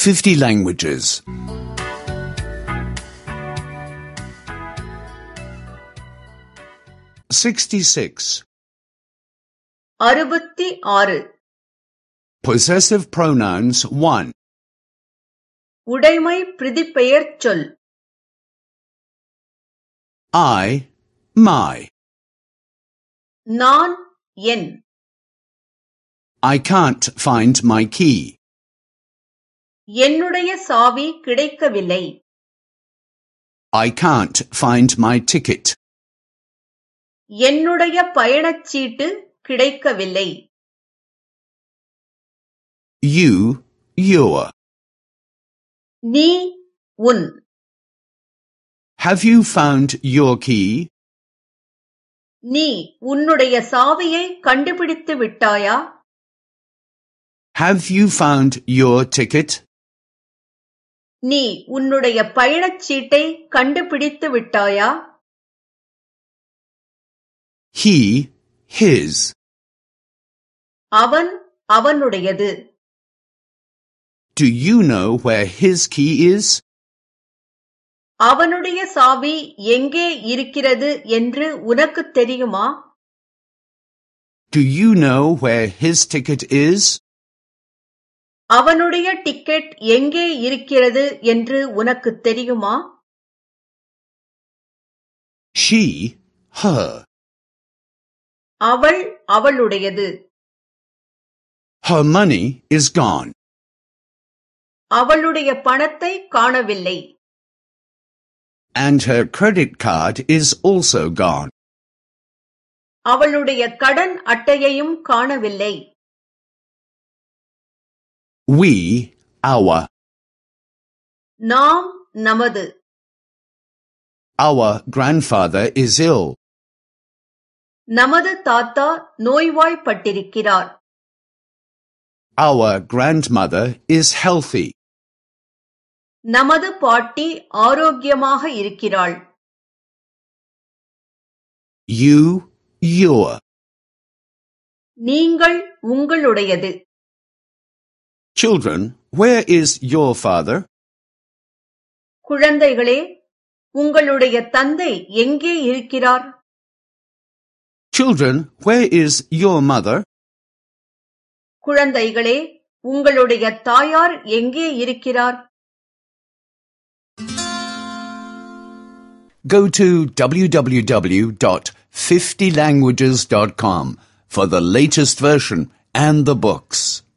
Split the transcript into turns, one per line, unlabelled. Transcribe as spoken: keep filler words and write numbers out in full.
fifty languages. sixty-six.
அறுபத்தி ஆறு.
Possessive pronouns one.
உடைமை பிரதிபெயர் சொல்.
I, my.
நான், என்.
I can't find my key.
என்னுடைய சாவி கிடைக்கவில்லை.
I can't find my ticket.
என்னுடைய பயணச்சீட்டு கிடைக்கவில்லை.
You, your.
நீ, உன்.
Have you found your key?
நீ உன்னுடைய சாவியை கண்டுபிடித்து விட்டாயா?
Have you found your ticket?
நீ உன்னுடைய பயணச்சீட்டை கண்டுபிடித்து விட்டாயா?
He, his.
அவன், அவனுடையது.
Do you know where his key is?
அவனுடைய சாவி எங்கே இருக்கிறது என்று உனக்கு தெரியுமா?
Do you know where his ticket is?
அவனுடைய டிக்கெட் எங்கே இருக்கிறது என்று உனக்கு தெரியுமா?
She, her.
அவள், அவளுடையது.
Her money is gone.
அவளுடைய பணத்தை காணவில்லை.
And her credit card is also gone.
அவளுடைய கடன் அட்டையையும் காணவில்லை.
We, our.
நாம், நமது.
Our grandfather is ill.
நமது தாத்தா நோய்வாய்ப்பட்டிருக்கிறார்.
Our grandmother is healthy.
நமது பாட்டி ஆரோக்கியமாக இருக்கிறாள்.
You, your.
நீங்கள், உங்களுடையது.
Children, where is your father?
குழந்தைகளே, உங்களுடைய தந்தை எங்கே இருக்கிறார்?
Children, where is your mother?
குழந்தைகளே, உங்களுடைய தாயார் எங்கே இருக்கிறார்?
Go to w w w dot fifty languages dot com for the latest version and the books.